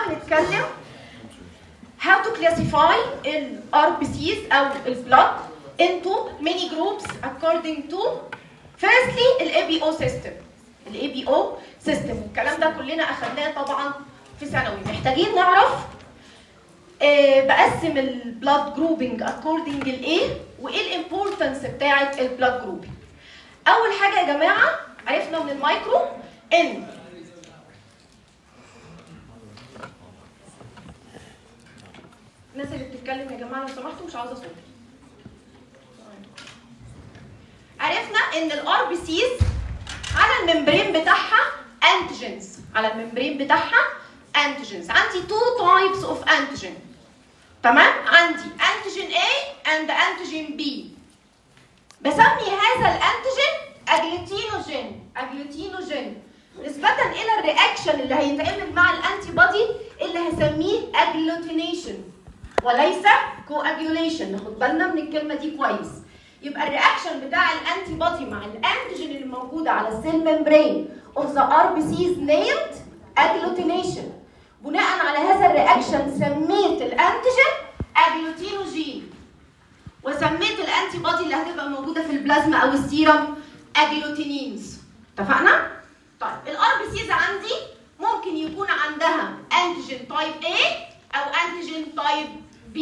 هنتكلم how to classify ال RBCs أو ال blood into many groups according to firstly ال ABO system. ال ABO system والكلام ده كلنا أخدناه طبعا في ثانوي. محتاجين نعرف بقسم ال blood grouping according لإيه وإيه الامبورتنس بتاعة ال blood grouping. أول حاجة يا جماعة عرفنا من المايكرو إن الناس اللي بتتكلم يا جماعه لو سمحتوا مش عاوزه صوت. عرفنا ان الار بي سيز على الممبرين بتاعها انتيجينز، على الممبرين بتاعها انتيجينز. عندي تو تايبس اوف انتيجين، تمام؟ عندي انتيجين A and انتيجين B. بسمي هذا الانتيجين اجلوتينوجين، اجلوتينوجين نسبة الى الرياكشن اللي هيتعمل مع الانتي بودي اللي هسميه اجلوتينيشن وليس كواجيوليشن. ناخد بالنا من الكلمه دي كويس. يبقى الرياكشن بتاع الانتي بودي مع الانتيجين اللي موجوده على السيل ممبرين اوف ذا ار بي سيز نيمد اجلوتينيشن. بناء على هذا الرياكشن سميت الانتيجين اجلوتينوجين، وسميت الانتي بودي اللي هتبقى موجوده في البلازما او السيرم اجلوتينينز. اتفقنا؟ طيب الار بي سيز عندي ممكن يكون عندها انتيجين تايب A او انتيجين تايب B،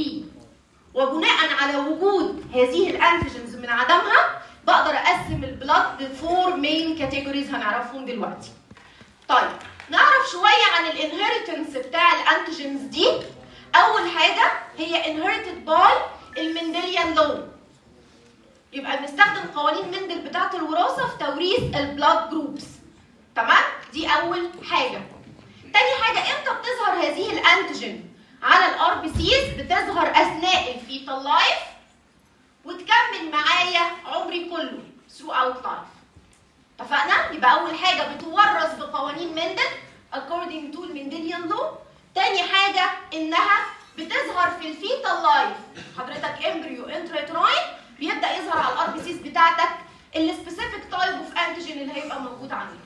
وبناء على وجود هذه الانتيجينز من عدمها بقدر اقسم البلاد لفور مين كاتيجوريز هنعرفهم دلوقتي. طيب نعرف شويه عن الانهيرتنس بتاع الانتيجينز دي. اول حاجه هي انهيرتد باي المندليان لو، يبقى بنستخدم قوانين مندل بتاعه الوراثه في توريث البلاد جروبس، تمام؟ دي اول حاجه. تاني حاجه امتى بتظهر هذه الانتيجين على الار بي سيز؟ بتظهر اثناء الفيتال لايف وتكمل معايا عمري كله throughout life. اتفقنا؟ يبقى اول حاجه بتورث بقوانين مندل according to المندليان لو. تاني حاجه انها بتظهر في الفيتال لايف. حضرتك امبريو انتراتراين بيبدا يظهر على الار بي سيز بتاعتك السبيسيفيك تايب اوف انتيجين اللي هيبقى موجود عندك،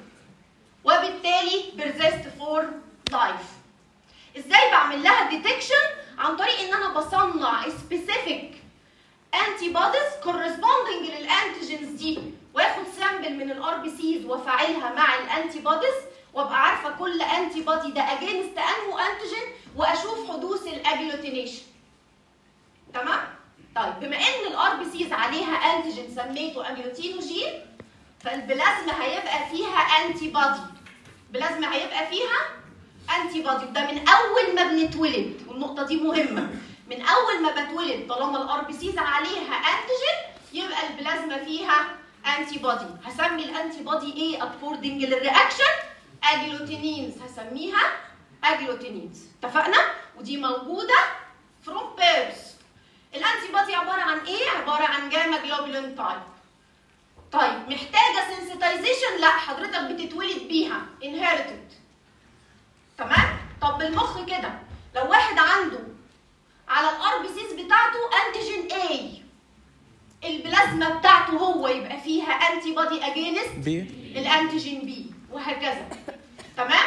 وبالتالي بيرزيست فور لايف. ازاي بعمل لها ديتكشن؟ عن طريق ان انا بصنع سبيسيفيك انتي بوديز كورسبوندنج للانتيجينز دي، واخد سامبل من الار بي سيز وافعلها مع الانتي بوديز، وابقى عارفه كل انتي بودي ده اجينست انه انتيجين، واشوف حدوث الاجلوتينيشن. تمام؟ طيب بما ان الار بي سيز عليها انتيجين سميته اجلوتينوجين، فالبلازما هيبقى فيها انتي بودي. البلازما هيبقى فيها انتي بودي، ده من اول ما بنتولد، والنقطه دي مهمه. من اول ما بتولد طالما الار بي سيز عليها انتيجين يبقى البلازما فيها انتي بودي. هسمي الانتي بودي ايه اكوردنج للرياكشن؟ اجلوتينينز، هسميها اجلوتينينز. اتفقنا؟ ودي موجوده فروم بيرث. الانتي بودي عباره عن ايه؟ عباره عن جاما جلوبولين تايب. طيب محتاجه سنسيتايزيشن؟ لا، حضرتك بتتولد بيها انهيرتد. تمام؟ طب بالمخ كده لو واحد عنده على الار بي سيز بتاعته انتيجين A، البلازما بتاعته هو يبقى فيها انتي بودي اجينست الانتيجين B، وهكذا. تمام؟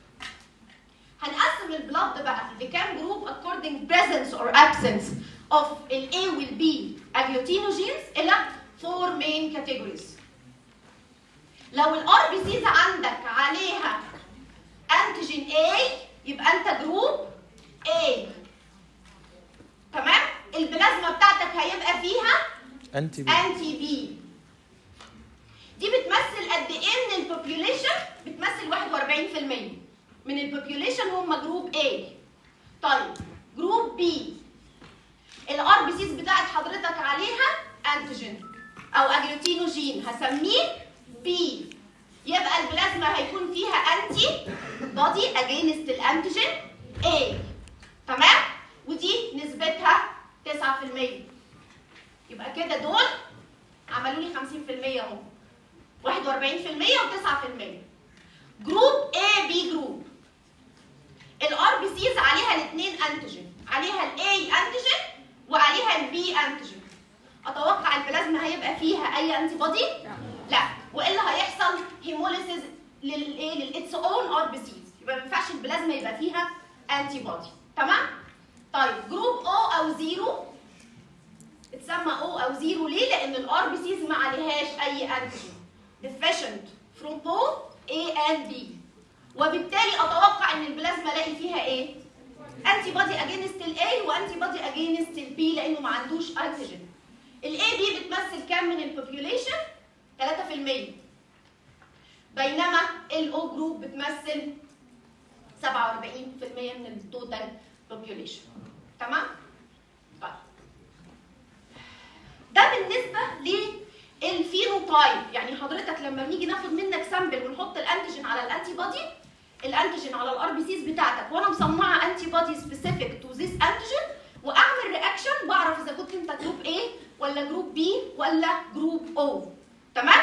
هنقسم البلاد بقى لكام جروب according presence or absence of ال A وال B agglutinogens الى 4 main categories. لو الار بي سيز عندك عليها انتيجين A يبقى انت جروب A. تمام؟ البلازما بتاعتك هيبقى فيها انتي B. دي بتمثل قد ايه من البوبيوليشن؟ بتمثل 41% من البوبيوليشن هم جروب A. طيب جروب B الار بي سيز بتاعت حضرتك عليها انتيجين او اجلوتينوجين، هسميه B. يبقى البلازما هيكون فيها انتي بودي اجينست الانتيجين A. تمام؟ ودي نسبتها 9%. يبقى كده دول عملوا لي 50% اهو، 41% و9%. جروب A B جروب الار بي سيز عليها الاثنين انتيجين، عليها الاي انتيجين وعليها البي انتيجين. اتوقع البلازما هيبقى فيها اي انتي بودي؟ لا. والا هيحصل هيموليسيس للايه؟ للاتس اون ار بي سيز. يبقى ما ينفعش البلازما يبقى فيها انتي بودي. تمام؟ طيب جروب او او زيرو اتسمى او او زيرو ليه؟ لان الار بي سيز ما عليهاش اي انتيجين. deficient from both A and B. وبالتالي اتوقع ان البلازما الاقي فيها ايه؟ انتي بودي اجينست الاي وانتي بودي اجينست البي لانه ما عندوش انتيجين. الاي بي بتمثل كام من البوبيوليشن؟ 3%. بينما الاو جروب بتمثل 47% من التوتال بوبيوليشن. تمام؟ طيب ده بالنسبه للفينوتايب. يعني حضرتك لما نيجي ناخد منك سامبل ونحط الانتيجين على الانتي بودي، الانتيجين على الار بي سيز بتاعتك، وانا مصنعه انتي بودي سبيسيفيك تو ذيس انتيجين، واعمل رياكشن بعرف اذا كنت انت جروب A ولا جروب B ولا جروب O. تمام؟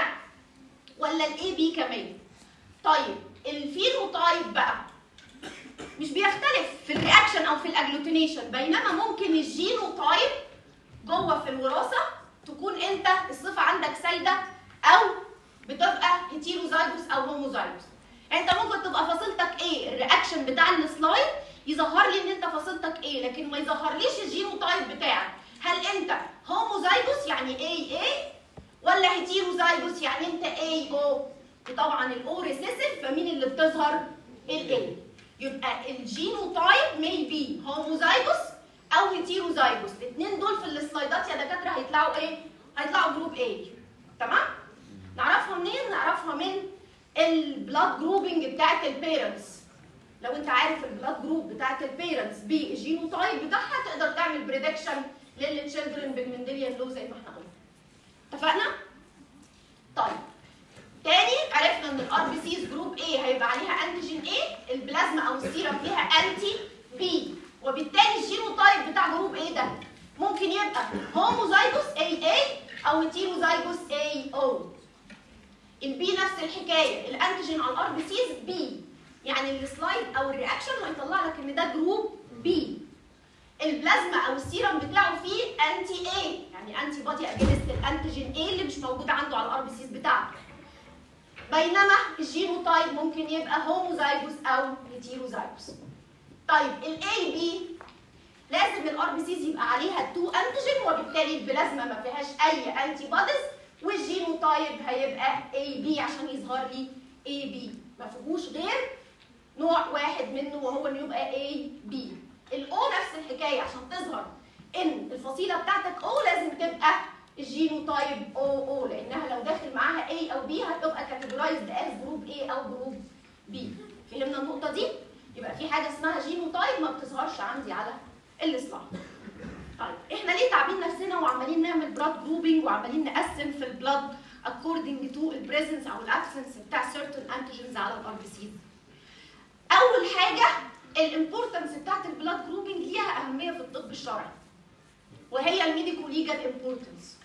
ولا الاي بي كمان. طيب الفينوتايب بقى مش بيختلف في الرياكشن او في الاجلوتينيشن، بينما ممكن الجينوتايب جوه في الوراثه تكون انت الصفه عندك سايده او بتبقى هيتيروزايجوس او هوموزايجوس. انت ممكن تبقى فصيلتك ايه، الرياكشن بتاع السلايد يظهر لي ان انت فصيلتك ايه، لكن ما يظهرليش الجينوتايب بتاعك. هل انت هوموزايجوس يعني اي اي ولا هيتيروزايجوس يعني انت اي او؟ وطبعا الاو ريسيسيف، فمين اللي بتظهر؟ الاي. يبقى الجينوتايب may be هوموزايجوس او هيتيروزايجوس. الاثنين دول في السلايدات يا دكاتره هيطلعوا ايه؟ هيطلعوا جروب A. تمام؟ نعرفها منين؟ نعرفها من البلاد جروبنج بتاعت البيرنتس. لو انت عارف البلاد جروب بتاعت البيرنتس بالجينوتايب بتاعها تقدر تعمل بريدكشن للتشيلدرن بالمندليان لو زي ما احنا قلنا. اتفقنا؟ طيب تاني عرفنا ان الار بي سيز جروب A هيبقى عليها انتيجين A، البلازما او السيرم فيها انتي B، وبالتالي الجينوتايب بتاع جروب A ده ممكن يبقى هوموزايجوس AA او هيتيروزايجوس AO. البي نفس الحكايه، الانتيجين على الار بي سيز بي، يعني السلايد او الرياكشن هيطلع لك ان ده جروب بي. البلازما او السيرم بتاعه فيه انتي اي، يعني انتي بودي اجينست الانتيجين اي اللي مش موجود عنده على الار بي سيز بتاعته. بينما الجينوتايب ممكن يبقى هوموزايجوس او هيتيروزايجوس. طيب الاي بي لازم الار بي سيز يبقى عليها 2 انتيجين، وبالتالي البلازما ما فيهاش اي انتي بوديز، والجينوتايب هيبقى اي بي عشان يظهر لي اي بي، ما فيهوش غير نوع واحد منه وهو انه يبقى اي بي. الاو نفس الحكايه، عشان تظهر ان الفصيله بتاعتك او لازم تبقى الجينوتايب او، لانها لو داخل معاها A او B هتبقى كاتيجورايزد از جروب A او جروب B. فهمنا النقطه دي؟ يبقى في حاجه اسمها جينوتايب ما بتظهرش عندي على السلايد. طيب احنا ليه تعبين نفسنا وعمالين نعمل بلاد جروبنج وعمالين نقسم في البلاد according to البريزنس او الابسنس بتاع certain antigens على الار بي سيز؟ اول حاجه الامبورتنس بتاعت البلاد جروبنج ليها اهميه في الطب الشرعي، وهي الميديكو ليجال امبورتنس.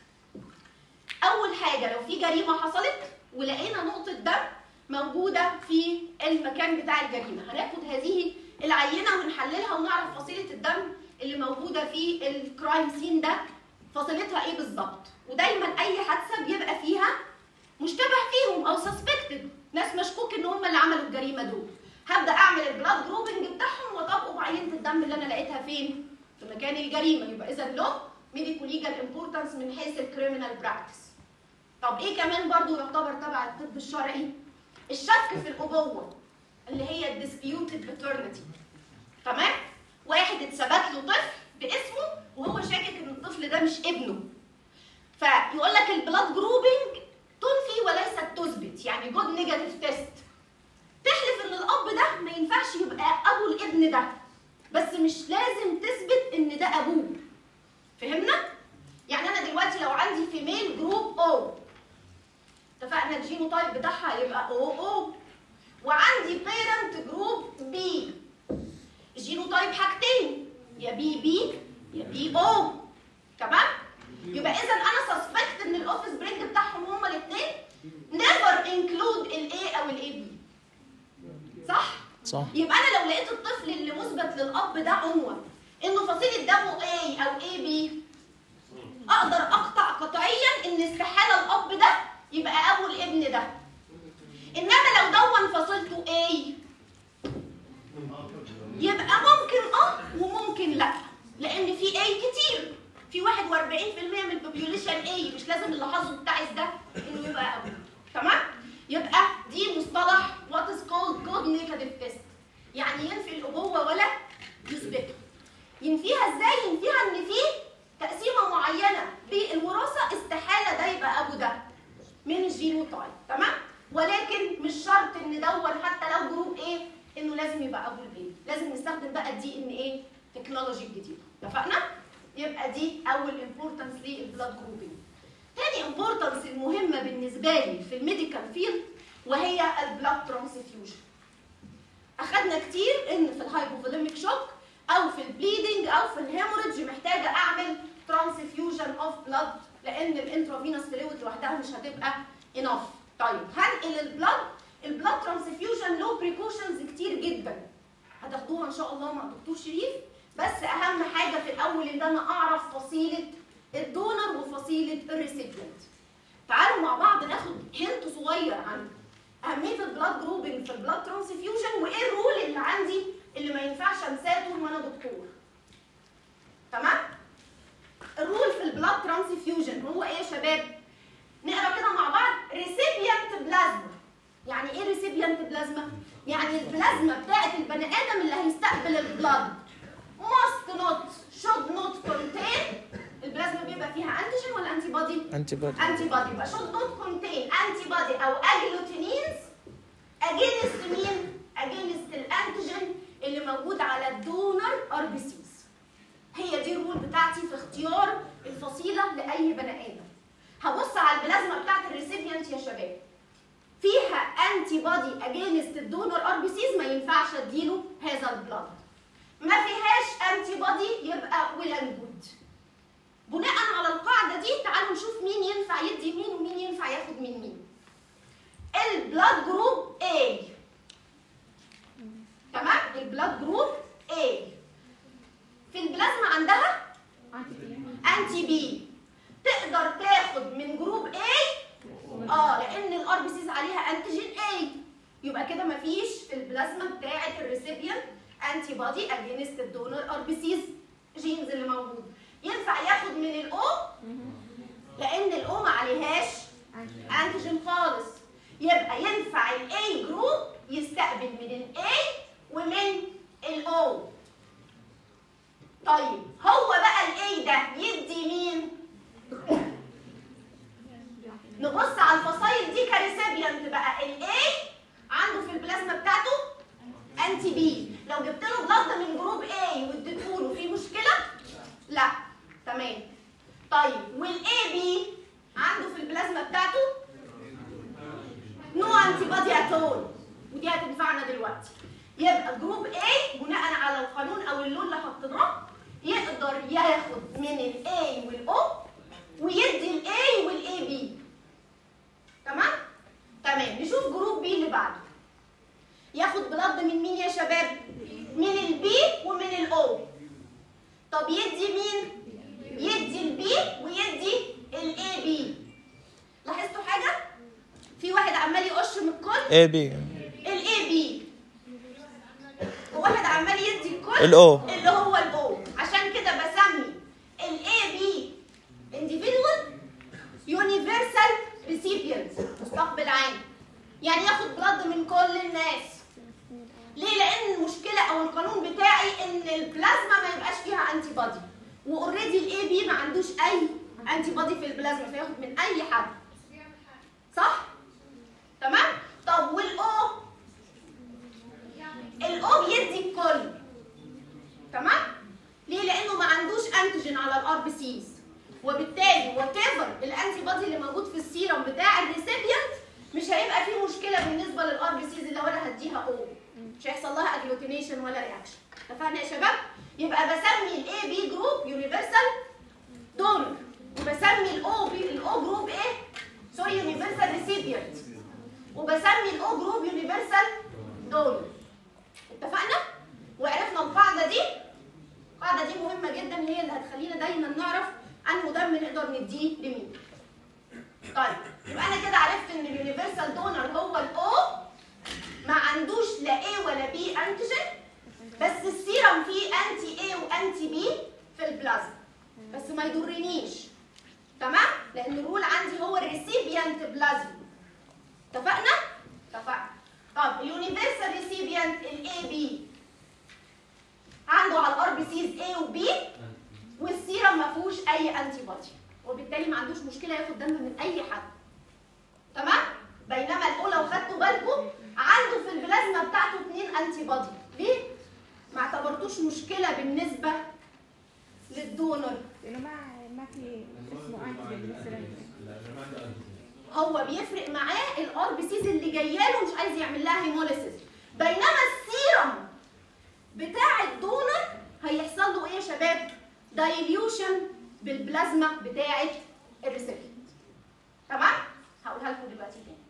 اول حاجه لو في جريمه حصلت ولقينا نقطه دم موجوده في المكان بتاع الجريمه، هناخد هذه العينه ونحللها ونعرف فصيله الدم اللي موجوده في الكرايم سين ده فصيلتها ايه بالظبط. ودايما اي حادثه بيبقى فيها مشتبه فيهم او سسبكتد، ناس مشكوك ان هم اللي عملوا الجريمه دول. هبدا اعمل البلاد جروبنج بتاعهم واطبقه بعينه الدم اللي انا لقيتها فين؟ في مكان الجريمه. يبقى اذا له ميديكو ليجال امبورتنس من حيث الكريمنال براكتس. طب ايه كمان برضو يعتبر تبع الطب الشرعي؟ الشك في الابوه اللي هي الديسبيوتد باترنتي. تمام؟ واحد اتثبت له طفل باسمه وهو شاكك ان الطفل ده مش ابنه، فيقول لك البلاد جروبنج تنفي وليست تثبت، يعني جود نيجاتيف تيست. تحلف ان الاب ده ما ينفعش يبقى ابو الابن ده، بس مش لازم تثبت ان ده ابوه. فهمنا؟ يعني انا دلوقتي لو عندي فيميل جروب او، اتفقنا الجينوتايب بتاعها يبقى او، وعندي بيرنت جروب بي، الجينوتايب حاجتين، يا بي يا بي او. تمام؟ يبقى اذا انا سسبكت ان الاوفيس برينج بتاعهم هما الاثنين نيفر انكلود الاي او الاي بي. صح؟ يبقى انا لو لقيت الطفل اللي مثبت للاب ده عنوان انه فصيله دمه A او AB، اقدر اقطع قطعيا ان استحاله الاب ده يبقى ابو الابن ده. انما لو دون فصيلته A يبقى لازم يبقى ابو البي، لازم نستخدم بقى الدي ان ايه تكنولوجي الجديده. اتفقنا؟ يبقى دي اول امبورتنس للبلاد جروبنج. تاني امبورتنس المهمه بالنسبه لي في الميديكال فيلد وهي البلاد ترانسفيوجن. اخدنا كتير ان في الهايبوفوليميك شوك او في البليدنج او في الهيموريدج محتاجه اعمل ترانسفيوجن اوف بلاد لان الانترافينوس فلويد لوحدها مش هتبقى انف. طيب هنقل البلاد ترانسفيوجن له بريكوشنز كتير جدا هتاخدوها ان شاء الله مع دكتور شريف، بس اهم حاجه في الاول ان انا اعرف فصيله الدونر وفصيله الريسيبيانت. تعالوا مع بعض ناخد هنت صغير عن اهميه البلاد جروبنج في البلاد ترانسفيوجن وايه الرول اللي عندي اللي ما ينفعش انساه طول ما انا دكتور. تمام؟ الرول في البلاد ترانسفيوجن هو ايه يا شباب؟ نقرا كده مع بعض. ريسيبيانت بلازما. يعني ايه ريسيبيانت بلازما؟ يعني البلازما بتاعت البني ادم اللي هيستقبل البلاد must not should not contain. البلازما بيبقى فيها انتيجين ولا انتي بودي؟ انتي بودي. يبقى should not contain antibody او اجلوتينينز against مين؟ against الانتيجين اللي موجود على الدونر ار بي سيز. هي دي الرول بتاعتي في اختيار الفصيله لاي بني ادم. هبص على البلازما بتاعت الريسيبيانت يا شباب. فيها انتي بودي اجينست الدونر ار بي سيز ما ينفعش اديله هذا البلاد. ما فيهاش انتي بودي يبقى ويل اند جود. بناء على القاعده دي تعالوا نشوف مين ينفع يدي مين ومين ينفع ياخد من مين. البلاد جروب A. تمام؟ البلاد جروب A. في البلازما عندها انتي بي. تقدر تاخد من جروب A لان الار بي سيز عليها انتيجين A. يبقى كده مفيش في البلازما بتاعه الريسيبيانت انتي بودي اجينست الدونر ار بي سيز جينز اللي موجود. ينفع ياخد من الاو لان الاو ما عليهاش انتيجين خالص. يبقى ينفع الاي جروب يستقبل من الاي ومن الاو. طيب هو بقى الاي ده يدي مين؟ نبص على الفصائل دي كريسيبيانت بقى. الاي عنده في البلازما بتاعته انتي بي. لو جبت له بلاد من جروب A واديته له في مشكله؟ لا. تمام. طيب والاي بي عنده في البلازما بتاعته نو انتي بودي اتول ودي هتنفعنا دلوقتي. يبقى جروب A بناء على القانون او اللون اللي حطيناه يقدر ياخد من الاي والاو ويدي الاي والاي بي. تمام؟ تمام. نشوف جروب بي اللي بعده. ياخد بلاد من مين يا شباب؟ من البي ومن الاو. طب يدي مين؟ يدي البي ويدي الاي بي. لاحظتوا حاجه؟ في واحد عمال يقش من الكل اي بي. الاي بي. وواحد عمال يدي الكل الاو اللي هو الاو. عشان كده بسمي الاي بي individual universal recipient مستقبل عام. يعني ياخد بلاد من كل الناس. ليه؟ لان المشكله او القانون بتاعي ان البلازما ما يبقاش فيها انتي بودي واوريدي الاي بي ما عندوش اي انتي بودي في البلازما فياخد من اي حد. صح؟ تمام؟ طب والاو؟ الاو بيدي الكل. تمام؟ ليه؟ لانه ما عندوش انتيجين على الار بي سيز وبالتالي وات ايفر الانتي بودي اللي موجود في السيرم بتاع الريسيبيانت مش هيبقى فيه مشكله بالنسبه للار بي سيز اللي انا هديها او. مش هيحصل لها اجلوتينيشن ولا رياكشن. اتفقنا يا شباب؟ يبقى بسمي الاي بي جروب يونيفرسال دونر وبسمي الاو جروب ايه؟ سوري يونيفرسال ريسيبيانت وبسمي الاو جروب يونيفرسال دونر. اتفقنا؟ وعرفنا القاعده دي. القاعده دي مهمه جدا هي اللي هتخلينا دايما نعرف انه دم نقدر نديه لمين. طيب يبقى انا كده عرفت ان اليونيفرسال دونر هو الاو ما عندوش لا A ولا B انتيجين بس السيرم فيه انتي A وانتي B في البلازما بس ما يضرنيش. تمام؟ لان الرول عندي هو الريسيبيانت بلازما. اتفقنا؟ اتفقنا. طب اليونيفرسال ريسيبيانت الاي بي عنده على الار بي سيز A وB والسيرم ما فيهوش اي انتي بودي وبالتالي ما عندوش مشكله ياخد دم من اي حد. تمام؟ بينما الاو لو خدتوا بالكم عنده في البلازما بتاعته 2 انتي بودي. ليه؟ ما اعتبرتوش مشكله بالنسبه للدونر؟ لانه ما في اسمه انتي مثلا. هو بيفرق معاه الار بي سيز اللي جايه له مش عايز يعمل لها هيموليسيس، بينما السيرم بتاع الدونر هيحصل له ايه يا شباب؟ دايليوشن بالبلازما بتاعه الريسيبيانت. تمام؟ هقولها لكم دلوقتي تاني.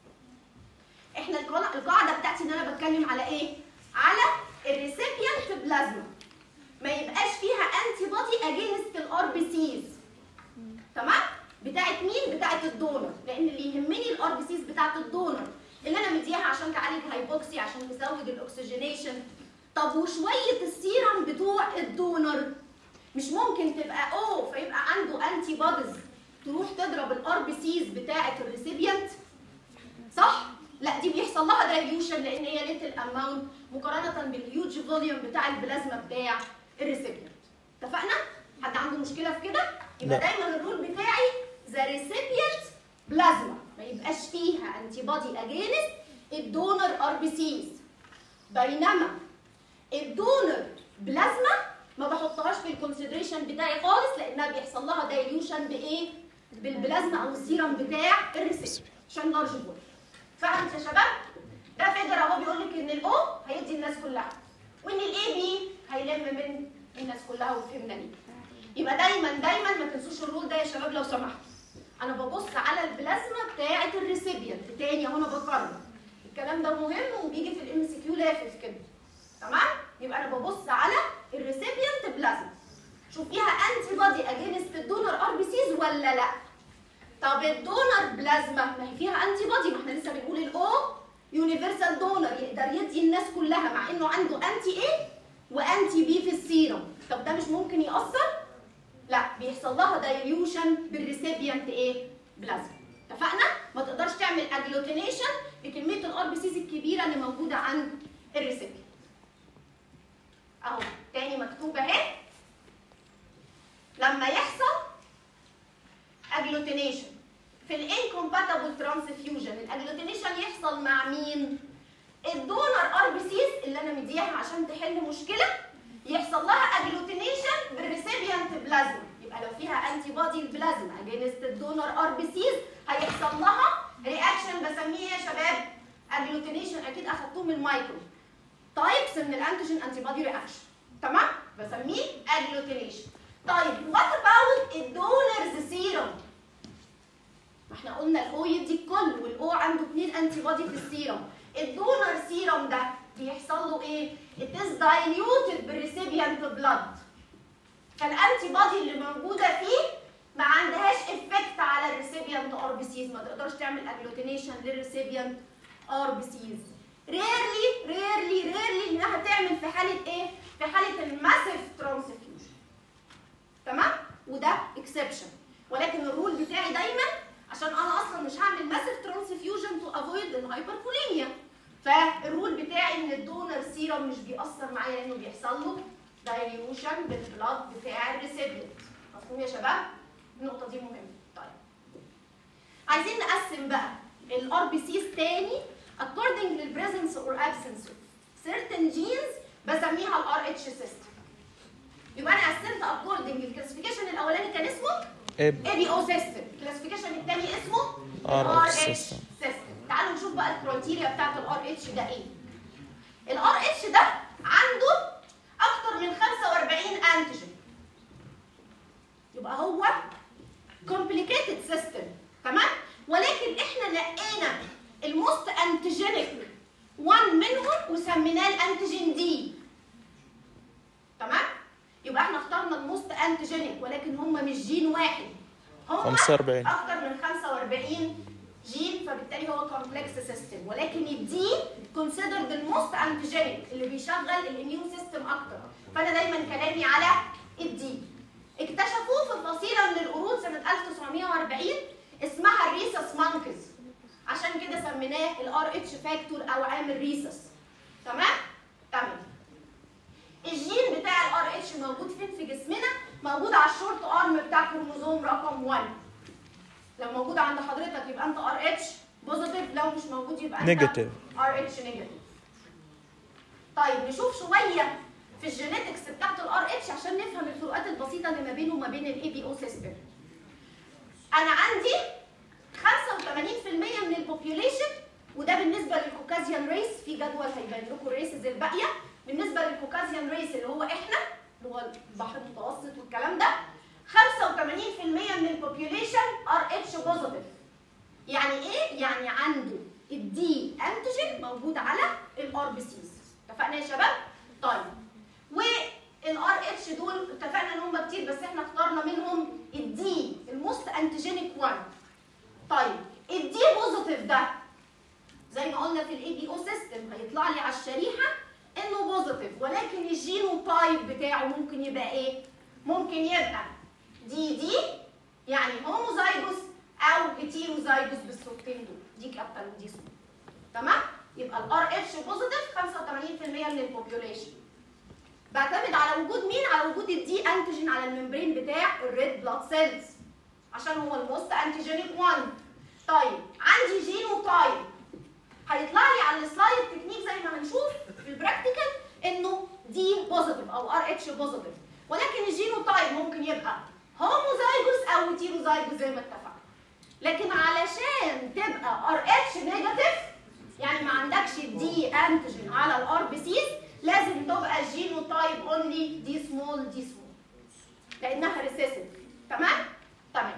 احنا القاعده بتاعتي ان انا بتكلم على ايه؟ على الريسيبيانت بلازما ما يبقاش فيها انتي بودي اجينست الار بي سيز. تمام؟ بتاعت مين؟ بتاعت الدونر، لان اللي يهمني الار بي سيز بتاعت الدونر اللي انا مديها عشان تعالج هايبوكسي، عشان تزود الاكسجينيشن. طب وشويه السيرم بتوع الدونر مش ممكن تبقى او فيبقى عنده انتي بوديز تروح تضرب الار بي سيز بتاعت الريسيبيانت؟ صح؟ لا، دي بيحصل لها دايليوشن لان هي ليتل اماونت مقارنه بالهيوج فوليوم بتاع البلازما بتاع الريسيبيانت. اتفقنا؟ حد عنده مشكله في كده؟ يبقى دايما الرول بتاعي ذا ريسيبيانت بلازما ما يبقاش فيها انتي بودي اجينست الدونر ار بي سيز، بينما الدونر بلازما ما بحطهاش في الكونسيدريشن بتاعي خالص لانها بيحصل لها دايليوشن بايه؟ بالبلازما او السيرم بتاع الريسيبيانت عشان لارج فوليوم. فهمت يا شباب؟ ده فيجر اهو بيقول لك ان الاو هيدي الناس كلها وان الاي بي هيلم من الناس كلها، وفهمنا ليه. يبقى دايما ما تنسوش الرول ده يا شباب لو سمحتوا. انا ببص على البلازما بتاعه الريسيبيانت تاني اهو، انا بكرر الكلام ده مهم وبيجي في الام سي كيو لافف كده. تمام؟ يبقى انا ببص على الريسيبيانت بلازما شوف فيها انتي بودي اجينست الدونر ار بي سيز ولا لا. طب الدونر بلازما ما هي فيها انتي بودي، ما احنا لسه بنقول الاو يونيفرسال دونر يقدر يدي الناس كلها مع انه عنده انتي ايه وانتي بي في السيرم. طب ده مش ممكن يأثر؟ لا، بيحصل لها دايليوشن بالريسيبيانت ايه؟ بلازما. اتفقنا؟ ما تقدرش تعمل اجلوتينيشن بكميه الار بي سيز الكبيره اللي موجوده عند الريسيبيانت. اهو تاني مكتوب اهي. لما يحصل اجلوتينيشن في الانكومباتبل ترانسفيوجن، الاجلوتينيشن يحصل مع مين؟ الدونر ار بي سيز اللي انا مديها عشان تحل مشكله يحصل لها اجلوتينيشن بالريسيبيانت بلازما. يبقى لو فيها انتي بودي البلازما اجينست الدونر ار بي سيز هيحصل لها رياكشن بسميه يا شباب اجلوتينيشن. اكيد اخدتوه من المايكرو تايبس من الانتيجين انتي بودي رياكشن. تمام؟ بسميه اجلوتينيشن. طيب وات اباوت الدونرز سيرم؟ ما احنا قلنا الاو يدي الكل والاو عنده 2 انتي بودي في السيرم. الدونر سيرم ده بيحصل له ايه؟ It is diluted بالريسيبيانت بلاد. فالانتي بودي اللي موجوده فيه ما عندهاش افكت على الريسيبيانت ار بي سيز، ما تقدرش تعمل اجلوتينيشن للريسيبيانت ار بي سيز. ريرلي انها تعمل في حاله ايه؟ في حاله الماسيف ترانسفيوجن. تمام؟ وده اكسبشن، ولكن الرول بتاعي دايما عشان انا اصلا مش هعمل ماسيف ترانسفيوجن تو افويد الهايبرفوليميا، فالرول بتاعي ان الدونر سيرم مش بيأثر معايا لانه بيحصل له دايليوشن بالبلاد بتاع الريسيبيانت. مفهوم يا شباب؟ النقطه دي مهمه. طيب عايزين نقسم بقى الار بي سيز تاني according للبريزنس اور absence of certain genes بسميها الار اتش سيستم. يبقى انا قسمت according للكلاسيفيكيشن الاولاني كان اسمه اي بي او سيستم، الكلاسيفيكيشن الثاني اسمه ار اتش سيستم. تعالوا نشوف بقى الكرايتيريا بتاعت الار اتش ده ايه. الار اتش ده عنده اكتر من 45 انتيجين، يبقى هو complicated system. تمام؟ ولكن احنا نقينا الموست انتيجينيك 1 منهم وسميناه الانتيجين دي. تمام؟ يبقى احنا اخترنا الموست انتيجينيك ولكن هم مش جين واحد، هم 45 اكتر من 45 جين، فبالتالي هو كومبلكس سيستم. ولكن الدي كونسيدرد الموست انتيجينيك اللي بيشغل الاميون سيستم اكتر، فانا دايما كلامي على الدي. اكتشفوه في فصيله من القرود سنه 1940 اسمها الريسس مانكز، عشان كده سميناه الار اتش فاكتور او عامل ريسس. تمام؟ الجين بتاع الار اتش موجود فين في جسمنا؟ موجود على الشورت ارم بتاع كروموزوم رقم 1. لو موجود عند حضرتك يبقى انت ار اتش بوزيتيف، لو مش موجود يبقى انت نيجاتيف. ار اتش نيجاتيف. طيب نشوف شويه في الجينيتكس بتاعت الار اتش عشان نفهم الفروقات البسيطه اللي ما بينه وما بين الاي بي او سيستم. انا عندي 85% من البوبيوليشن، وده بالنسبه للكوكازيان ريس، في جدول هيبان لكم الريسز الباقيه. بالنسبه للكوكازيان ريس اللي هو احنا، اللي هو البحر المتوسط والكلام ده، 85% من البوبيوليشن ار اتش بوزيتيف. يعني ايه؟ يعني عنده الدي انتيجين موجود على الار بي سيز. اتفقنا يا شباب؟ طيب والار اتش دول اتفقنا ان هم كتير، بس احنا اخترنا منهم الدي الموست انتيجينيك 1. طيب الدي بوزيتيف ده زي ما قلنا في الاي بي او سيستم هيطلع لي على الشريحه انه بوزيتيف، ولكن الجينوتايب بتاعه ممكن يبقى ايه؟ ممكن يبقى دي يعني هوموزايجوس او هيتيروزايجوس بالصورتين دول، دي كابيتال ودي سمول. تمام؟ يبقى الار اتش بوزيتيف 85% من البوبيوليشن. بعتمد على وجود مين؟ على وجود الدي انتيجين على الممبرين بتاع الريد بلاد سيلز عشان هو الموست انتيجينيك 1. طيب عندي جينوتايب هيطلع لي على السلايد تكنيك زي ما هنشوف في البراكتيكال انه دي بوزيتيف او ار اتش بوزيتيف، ولكن الجينوتايب ممكن يبقى هوموزايجوس او هيتيروزايجوس زي ما اتفقنا. لكن علشان تبقى ار اتش نيجاتيف، يعني ما عندكش دي انتيجين على الار بي سيز، لازم تبقى الجينوتايب اونلي دي سمول لانها ريسيسيف. تمام؟ تمام.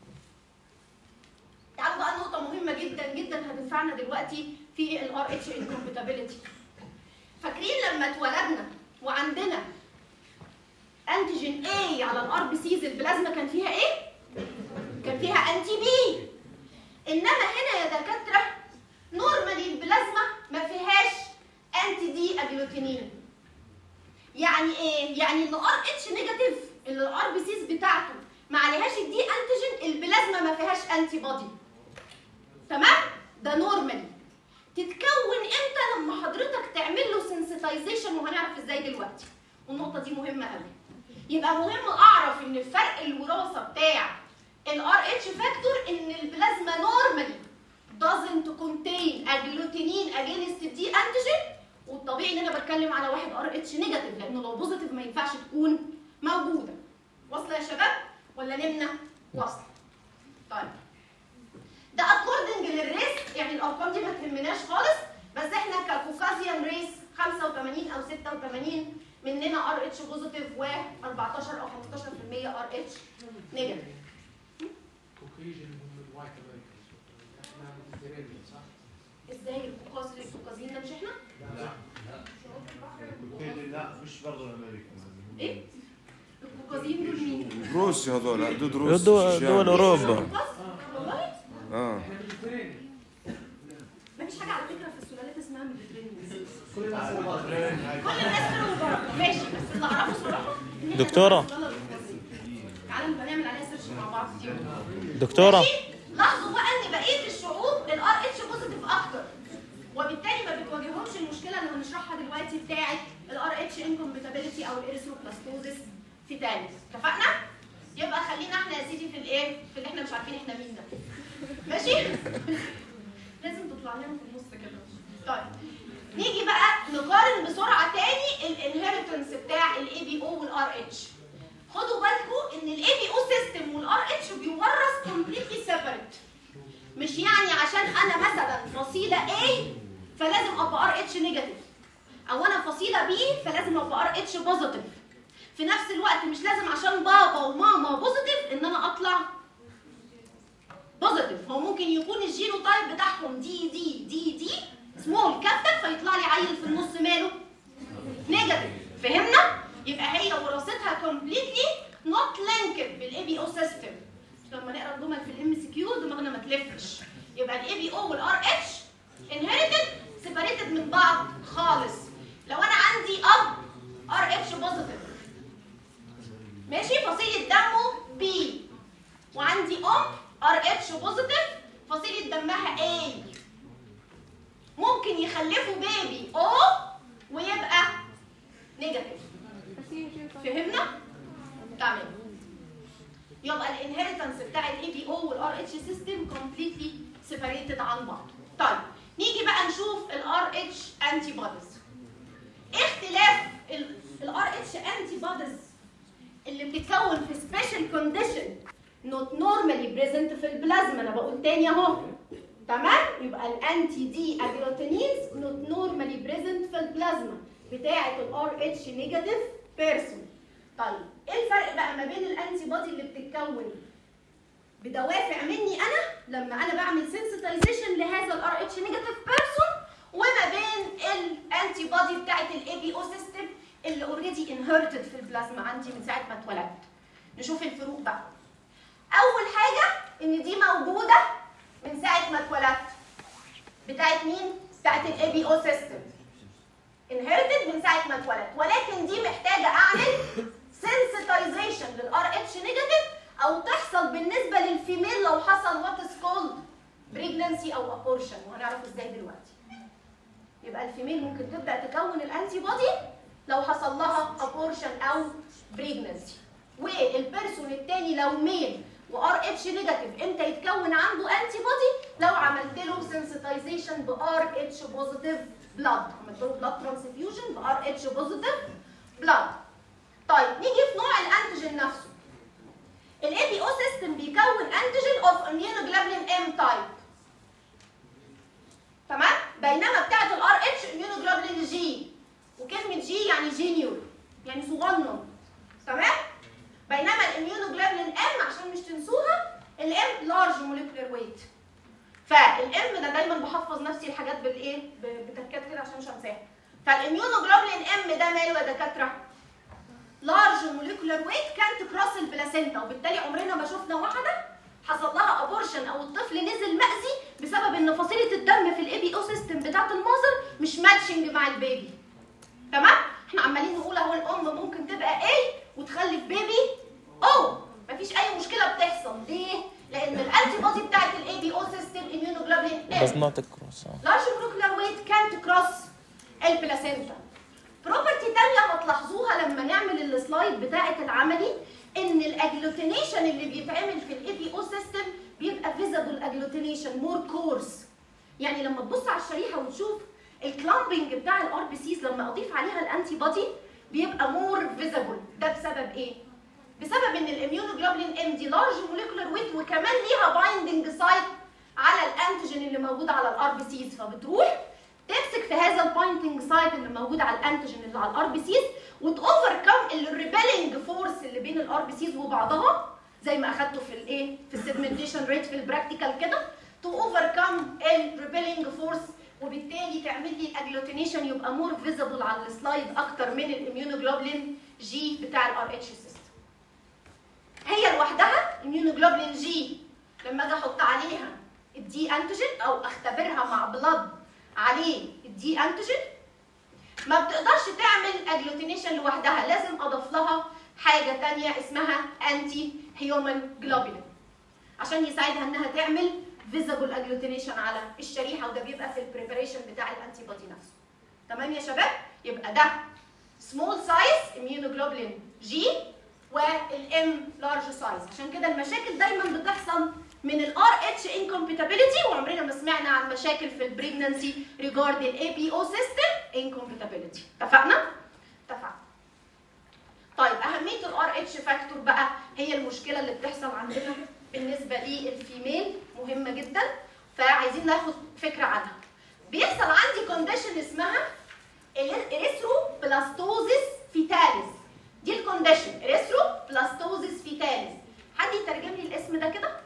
تعالوا بقى نقطة مهمة جدا جدا هتنفعنا دلوقتي في الار اتش انكومباتيبيليتي. فاكرين لما اتولدنا وعندنا انتيجين A على الار بي سيز، البلازما كان فيها ايه؟ كان فيها انتي بي. انما هنا يا دكاتره نورمالي البلازما ما فيهاش انتي دي اجلوتينين. يعني ايه؟ يعني ان ار اتش نيجاتيف اللي الار بي سيز بتاعته ما عليهاش الدي انتيجين، البلازما ما فيهاش انتي بودي. تمام؟ ده نورمالي. تتكون امتى؟ لما حضرتك تعمل له سنسيتايزيشن، وهنعرف ازاي دلوقتي. والنقطه دي مهمه قوي. يبقى مهم اعرف ان فرق الوراثه بتاع الار اتش فاكتور ان البلازما نورمالي doesn't contain agglutinin against the antigen، والطبيعي ان انا بتكلم على واحد ار اتش نيجاتيف، لانه لو بوزيتيف ما ينفعش تكون موجوده. واصله يا شباب ولا نمنا؟ واصله. طيب ده اكوردنج للريس، يعني الارقام دي ما تهمناش خالص، بس احنا ككوكازيان ريس 85 او 86 مننا ار اتش بوزيتيف و14 او 15% ار اتش نيجاتيف. كوكيجن هم الوايت امريكانز، احنا ميديتيرينيان صح؟ ازاي الكوكازيين ده مش احنا؟ لا مش برضه الامريكان. ايه؟ الكوكازيين دول مين؟ روسيا هذول حدود روسيا دول اوروبا. والله؟ احنا ميديتيرينيان. مفيش حاجه على فكره في السلالات اسمها ميديترينيان. كل الناس كل الناس كانوا بره ماشي، بس اللي اعرفه صراحه إن دكتورة. تعالوا نبقى نعمل عليها سيرش مع بعض كتير. دكتورة لاحظوا بقى ان بقيه الشعوب الار اتش بوزيتيف اكتر، وبالتالي ما بتواجههمش المشكله اللي هنشرحها دلوقتي بتاعه الار اتش انكومباتيبيليتي او الاريثروبلاستوزيس في تاني. اتفقنا؟ يبقى خلينا احنا يا سيدي في الايه؟ في اللي احنا مش عارفين احنا مين ده. ماشي؟ لازم تطلع لنا في النص كده. طيب نيجي بقى نقارن بسرعه تاني الانهيرتنس بتاع الاي بي او والار اتش. خدوا بالكم ان الاي بي او سيستم والار اتش بيورث كومبليتلي سيبريت. مش يعني عشان انا مثلا فصيله A فلازم ابقى ار اتش نيجاتيف، او انا فصيله B فلازم ابقى ار اتش بوزيتيف. في نفس الوقت مش لازم عشان بابا وماما بوزيتيف ان انا اطلع بوزيتيف. هو ممكن يكون الجينوتايب بتاعهم دي سمول كابيتال فيطلع لي عيل في النص ماله نيجاتيف. فهمنا؟ يبقى هي وراثتها كومبليتلي نوت لينكد بالاي بي او سيستم. لما نقرا الجمل في الام سي كيو دماغنا ما تلفش. يبقى الاي بي او والار اتش انهيرتد سيبريتد من بعض خالص. لو انا عندي اب ار اتش بوزيتيف ماشي، فصيله دمه بي، وعندي ام ار اتش بوزيتيف فصيله دمها A، ممكن يخلفوا بيبي او ويبقى نيجاتيف. فهمنا؟ تمام. يبقى الانهيرتنس بتاع الاي بي او والار اتش سيستم كومبليتلي سيبريتد عن بعض. طيب نيجي بقى نشوف الار اتش انتي بوديز. ايه باختلاف الار اتش انتي بوديز اللي بتتكون في سبيشال كونديشن نوت نورمالي بريزنت في البلازما. انا بقول تاني اهو، تمام؟ يبقى الانتي دي اجلوتينيز نوت نورمالي بريزنت في البلازما بتاعه الار اتش نيجاتيف بيرسون. طيب ايه الفرق بقى ما بين الانتي بودي اللي بتتكون بدوافع مني انا لما انا بعمل سنسيتايزيشن لهذا الار اتش نيجاتيف بيرسون، وما بين الانتي بودي بتاعه الاي بي او سيستم اللي اوريدي انهرتد في البلازما عندي من ساعه ما اتولدت؟ نشوف الفروق بقى. اول حاجه ان دي موجوده من ساعه ما اتولدت، بتاعه مين؟ بتاعه الاي بي او سيستم، انهرتد من ساعه ما اتولدت، ولكن دي محتاجه اعمل سنسيتايزيشن للار اتش نيجاتيف، او تحصل بالنسبه للفيميل لو حصل وات از كولد بريجنانسي او ابورشن، وهنعرف ازاي دلوقتي. يبقى الفيميل ممكن تبدا تكون الانتي بودي لو حصل لها ابورشن او بريجنانسي، والبيرسون الثاني لو ميل وار اتش نيجاتيف امتى يتكون عنده انتي بودي؟ لو عملت له سنسيتايزيشن بار اتش بوزيتيف بلاد، عملت له بلاد ترانسفيوجن بار اتش بوزيتيف بلاد. طيب نيجي في نوع الانتيجين نفسه. الاي بي او سيستم بيكون انتيجين اوف اميونوجلوبولين ام تايب، تمام؟ بينما بتاعه الار اتش اميونوجلوبولين جي، وكلمه جي يعني جينيور يعني صغنن، تمام؟ بينما الاميونوجلوبولين ام عشان مش تنسوها الام لارج موليكولر ويت. فالام ده دايما بحفظ نفسي الحاجات بالايه؟ بتكات كده عشان مش هنساها. فالاميونوجلوبولين ام ده ماله يا دكاتره؟ لارج موليكولر ويت كانت كروس البلاسينتا، وبالتالي عمرنا ما شفنا واحده حصل لها ابورشن او الطفل نزل مأذي بسبب ان فصيله الدم في الاي بي او سيستم بتاعت المازر مش ماتشنج مع البيبي، تمام؟ احنا عمالين نقول اهو الام ممكن تبقى ايه وتخلف بيبي او مفيش اي مشكله بتحصل. ليه؟ لان الانتي بودي بتاعت الاي بي او سيستم اميونوجلوبولين بس نوت كروس لارج موليكولر ويت كانت كروس البلاسينتا. بروبرتي تانية هتلاحظوها لما نعمل السلايد بتاعة العملي، ان الاجلوتينيشن اللي بيتعمل في الاي بي او سيستم بيبقى فيزبل اجلوتينيشن مور كورس. يعني لما تبص على الشريحه وتشوف الكلامبنج بتاع الار بي سيز لما اضيف عليها الانتي بودي بيبقى مور فيزبل. ده بسبب ايه؟ بسبب ان الاميونوجلوبولين ام دي لارج موليكولر ويت، وكمان ليها بايندنج سايت على الانتيجين اللي موجود على الار بي سيز، فبتروح تمسك في هذا الباينتنج سايت اللي موجود على الانتيجين اللي على الار بي سيز وتوفركم الريبيلنج فورس اللي بين الار بي سيز وبعضها، زي ما اخدته في الايه؟ في السيجمنتيشن ريت في البراكتيكال كده، تو اوفركم الريبيلنج فورس، وبالتالي تعمل لي الاجلوتينيشن يبقى مور فيزبل على السلايد اكتر من الاميونوجلوبولين جي بتاع الار اتش سيستم. هي لوحدها اميونوجلوبولين جي لما اجي احط عليها الدي انتيجين او اختبرها مع بلاد عليه الدي انتيجين ما بتقدرش تعمل اجلوتينيشن لوحدها، لازم اضيف لها حاجه ثانيه اسمها انتي هيومن جلوبولين عشان يساعدها انها تعمل فيزبل اجلوتينيشن على الشريحه، وده بيبقى في البريباريشن بتاع الانتي بودي نفسه. تمام يا شباب؟ يبقى ده سمول سايز اميونوجلوبولين جي والام لارج سايز. عشان كده المشاكل دايما بتحصل من الار اتش انكومباتيبيليتي، وعمرنا ما سمعنا عن مشاكل في البريجنانسي ريجارد الاي بي او سيستم انكومباتيبيليتي. اتفقنا؟ اتفقنا. طيب اهميه الار اتش فاكتور بقى هي المشكله اللي بتحصل عندنا بالنسبه للفيميل مهمه جدا، فعايزين ناخد فكره عنها. بيحصل عندي كونديشن اسمها اريثروبلاستوزيس فيتاليس. دي الكونديشن اريثروبلاستوزيس فيتاليس. حد يترجم لي الاسم ده كده؟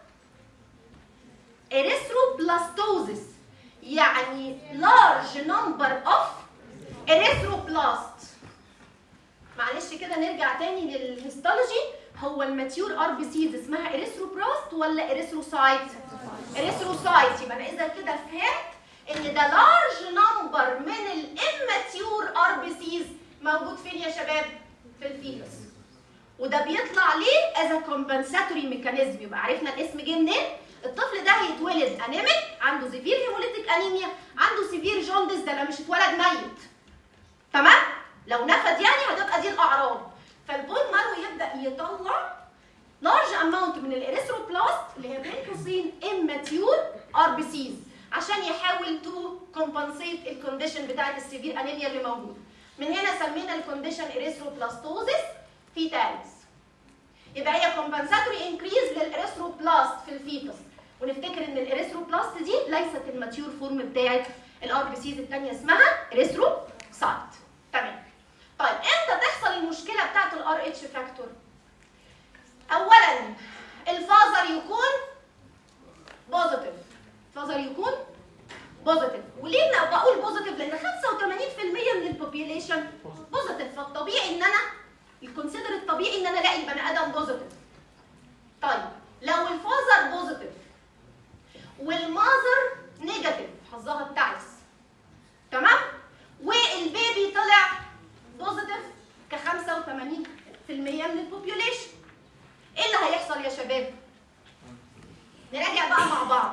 اريثروبلاستوزيس يعني large number of erythroblast. معلش كده نرجع تاني للهيستولوجي. هو الماتيور ار بي سيز اسمها اريثروبلاست ولا اريثروسايت؟ اريثروسايت. يبقى انا اذا كده فهمت ان ده لارج نمبر من الاماتيور ار بي سيز موجود فين يا شباب؟ في الفيتس. وده بيطلع ليه؟ از كومبنساتوري ميكانيزم. يبقى عرفنا الاسم جه منين؟ الطفل ده هيتولد انيميك، عنده سيفير هيموليتيك انيميا، عنده سيفير جوندس، ده لا مش اتولد ميت. تمام؟ لو نفد يعني هتبقى دي الاعراض. فالبون مارو يبدا يطلع لارج اماونت من الاريثروبلاست اللي هي بين قوسين اماتيور ار بي سيز عشان يحاول تو كومبنسيت الكونديشن بتاعت السيفير انيميا اللي موجوده. من هنا سمينا الكونديشن اريثروبلاستوزيس فيتاليس. يبقى هي كومبنساتوري انكريز للاريثروبلاست في الفيتس، ونفتكر ان الاريثروبلاست دي ليست الماتيور فورم بتاعت الار بي سيز الثانيه، اسمها اريثروسايت. تمام. طيب امتى تحصل المشكله بتاعت الار اتش فاكتور؟ اولا الفازر يكون بوزيتيف، الفازر يكون بوزيتيف. وليه انا بقول بوزيتيف؟ لان 85% من البوبيوليشن بوزيتيف، فالطبيعي ان انا الكونسيدر الطبيعي ان انا الاقي البني ادم بوزيتيف. طيب لو الفازر بوزيتيف والماذر نيجاتيف، حظها التعس، تمام؟ والبيبي طلع بوزيتيف ك 85% من البوبيوليشن، ايه اللي هيحصل يا شباب؟ نراجع بقى مع بعض.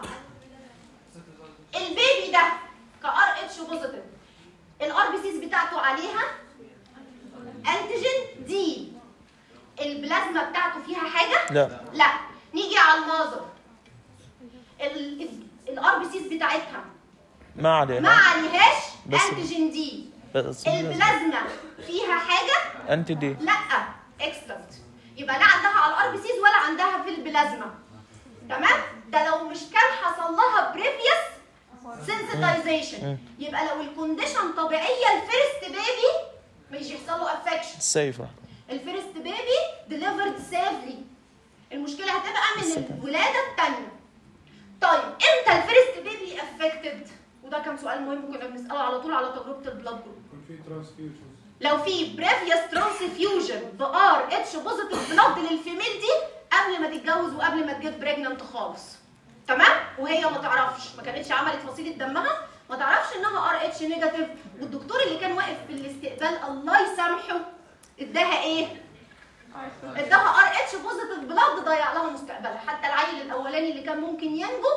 البيبي ده كار اتش بوزيتيف، الار بي سيز بتاعته عليها انتيجين دي، البلازما بتاعته فيها حاجه؟ لا. نيجي على الماذر، الار بي سيز بتاعتها ما عليهاش انتيجين دي، البلازما فيها حاجه؟ انتي دي. لا. اكسلنت. يبقى لا عندها على الار بي سيز ولا عندها في البلازما. تمام؟ ده لو مش كان حصل لها بريفيوس سنسيتايزيشن. يبقى لو الكونديشن طبيعيه الفيرست بيبي مش يحصل له افكشن. سيفه. الفيرست بيبي ديليفرد سيفلي. المشكله هتبقى من الولاده الثانيه. طيب امتى الفيرست بيبي افكتد؟ وده كان سؤال مهم كنا بنساله على طول على تجربه البلاد جروب. في ترانسفيوجن. لو في بريفيوس ترانسفيوجن بار اتش بوزيتيف بلاد للفيميل دي قبل ما تتجوز وقبل ما تجيب بريجننت خالص. تمام؟ وهي ما تعرفش، ما كانتش عملت فصيله دمها، ما تعرفش انها ار اتش نيجاتيف، والدكتور اللي كان واقف في الاستقبال الله يسامحه اداها ايه؟ اداها ار اتش بوزيتيف بلاد، ضيع لها مستقبلها. حتى العيل الاولاني اللي كان ممكن ينجو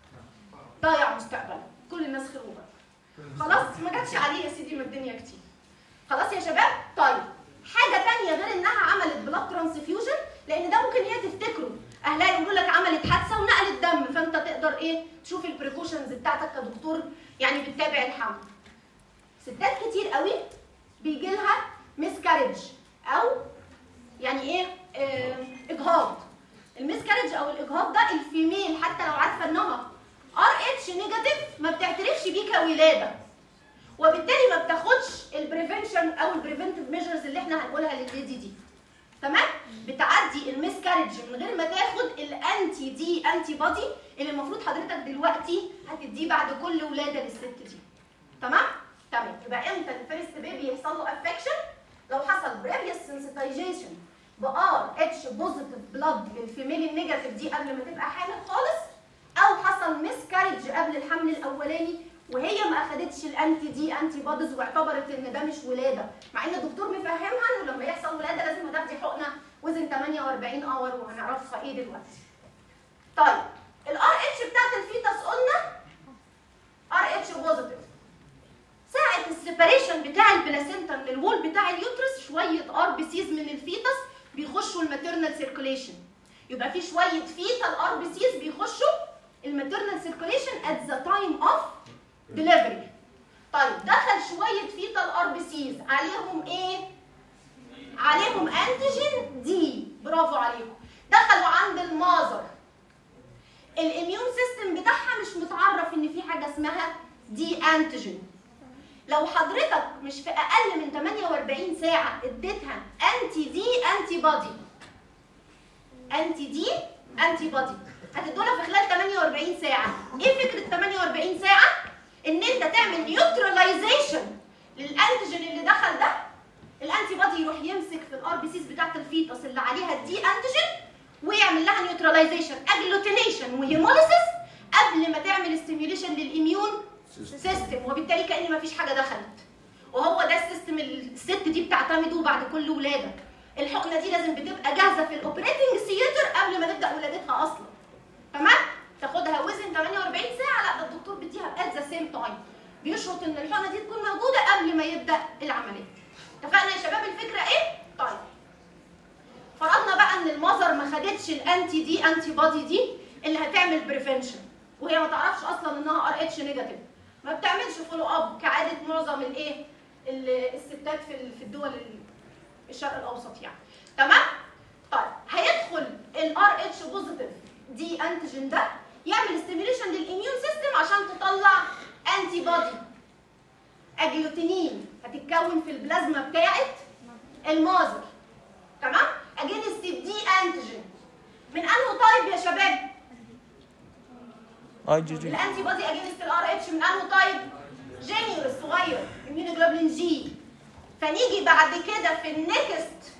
ضيع مستقبله. كل الناس خير وبركه. خلاص ما جاتش عليه يا سيدي من الدنيا كتير. خلاص يا شباب؟ طيب حاجه ثانيه غير انها عملت بلاد ترانسفيوجن، لان ده ممكن هي تفتكره اهلها يقولوا لك عملت حادثه ونقلت دم، فانت تقدر ايه؟ تشوف البريكوشنز بتاعتك كدكتور يعني بتتابع الحمل. ستات كتير قوي بيجي لها مسكاريج او يعني ايه؟ اجهاض. المسكاريج او الاجهاض ده الفيميل حتى لو عارفه انها ار اتش نيجاتيف ما بتعترفش بيه كولاده، وبالتالي ما بتاخدش البريفنشن او البريفنتيف ميجرز اللي احنا هنقولها للليدي دي. تمام؟ بتعدي المسكاريج من غير ما تاخد الانتي دي انتي بودي اللي المفروض حضرتك دلوقتي هتديه بعد كل ولاده للست دي. تمام؟ تمام. يبقى امتى الفيرست بيبي يحصل له افكشن؟ لو حصل بريفيوس سنسيتايزيشن بار اتش بوزيتيف بلاد للفيميل النيجاتيف دي قبل ما تبقى حامل خالص، او حصل مسكاريج قبل الحمل الاولاني وهي ما اخدتش الانتي دي انتي بوديز واعتبرت ان ده مش ولاده، مع ان الدكتور مفهمها انه لما يحصل ولاده لازم هتاخدي حقنه وزن 48 اور وهنعرفها ايه دلوقتي. طيب الار اتش بتاعت الفيتس قلنا ار اتش بوزيتيف. ساعه السيباريشن بتاع البلاسينتا من الوول بتاع اليوترس شويه ار بي سيز من الفيتس بيخشوا الماتيرنال سيركوليشن، يبقى في شويه فيتال ار بي سيز بيخشوا الماتيرنال سيركوليشن ات ذا تايم اوف ديليفري. طيب دخل شويه فيتال ار بي سيز عليهم ايه؟ عليهم انتيجين دي، برافو عليكم. دخلوا عند الماذر، الاميون سيستم بتاعها مش متعرف ان في حاجه اسمها دي انتيجين. لو حضرتك مش في اقل من 48 ساعه اديتها انتي دي انتي بودي، انتي دي انتي بودي هتدولها في خلال 48 ساعه. ايه فكره 48 ساعه؟ ان انت تعمل نيوتراليزيشن للانتيجين اللي دخل ده، الانتي بودي يروح يمسك في الار بي سيز بتاعت الفيتس اللي عليها الدي انتيجين ويعمل لها نيوتراليزيشن اجلوتينيشن وهيموليسيس قبل ما تعمل ستيميوليشن للاميون سيستم، وبالتالي كأن مفيش حاجه دخلت. وهو ده السيستم اللي الست دي بتعتمده بعد كل ولاده. الحقنه دي لازم بتبقى جاهزه في الاوبريتنج ثياتر قبل ما نبدا ولادتها اصلا. تمام؟ تاخدها وزن 48 ساعه، لا ده الدكتور بيديها ات ذا سيم تايم. بيشرط ان الحقنه دي تكون موجوده قبل ما يبدا العمليه. اتفقنا يا شباب الفكره ايه؟ طيب. فرضنا بقى ان المذر ما خدتش الانتي دي انتي بودي دي اللي هتعمل بريفنشن، وهي ما تعرفش اصلا انها ار اتش نيجاتيف. ما بتعملش فولو اب كعاده معظم الايه؟ الستات في الدول الشرق الاوسط يعني. تمام؟ طيب هيدخل الار اتش بوزيتيف دي انتيجين ده يعمل ستيميوليشن للاميون سيستم عشان تطلع انتي بودي اجلوتينين هتتكون في البلازما بتاعت المازر. تمام؟ اجينست الدي انتيجين من انه تايب يا شباب؟ اي جي جي. الانتي بودي اجينست الار اتش من انه تايب؟ جينيور الصغير اميونوجلوبولين جي. فنيجي بعد كده في النكست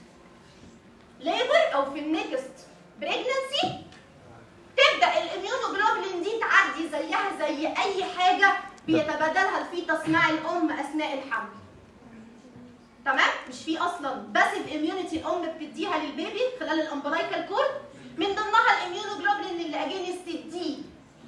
ليبر او في النكست بريجننسي تبدا الاميونوجلوبولين دي تعدي زيها زي اي حاجه بيتبادلها الفيتس مع الام اثناء الحمل. تمام؟ مش في اصلا باسيف اميونيتي الام بتديها للبيبي خلال الامبلايكال كورد من ضمنها الاميونوجلوبولين اللي اجينست الدي،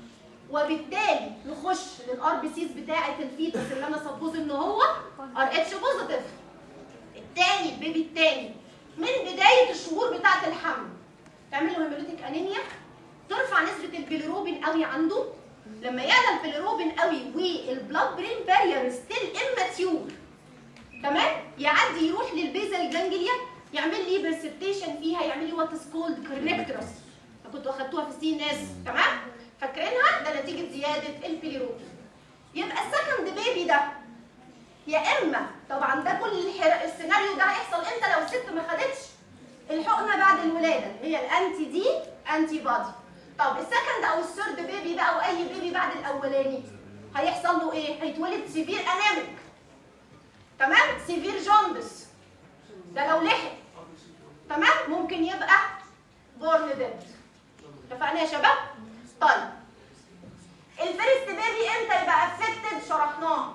وبالتالي نخش للار بي سيز بتاعه الفيتس اللي انا سبوز ان هو ار اتش بوزيتيف. الثاني البيبي الثاني من بدايه الشهور بتاعه الحمل تعمل له هيموليتيك انيميا، ترفع نسبه البيليروبين قوي عنده. لما يعلى البيليروبين قوي والبلاد برين بارير ستيل اماتيور، تمام؟ يعدي يروح للبيزل جانجليا يعمل لي برسبتيشن فيها، يعمل لي وات از كولد كورنكترس. كنتوا اخدتوها في سي ناس، تمام؟ فاكرينها؟ ده نتيجه زياده البيليروبين. يبقى السكند بيبي ده يا اما طبعا ده كل السيناريو ده هيحصل امتى؟ لو الست ما خدتش الحقنه بعد الولاده هي الانتي دي انتي بودي. طب السكند او الثيرد بيبي بقى او اي بيبي بعد الاولاني هيحصل له ايه؟ هيتولد سيفير انيميك، تمام؟ سيفير جوندس ده لو لحق، تمام؟ ممكن يبقى بورن ديد. اتفقنا يا شباب؟ طيب الفيرست بيبي امتى يبقى افكتد؟ شرحناه.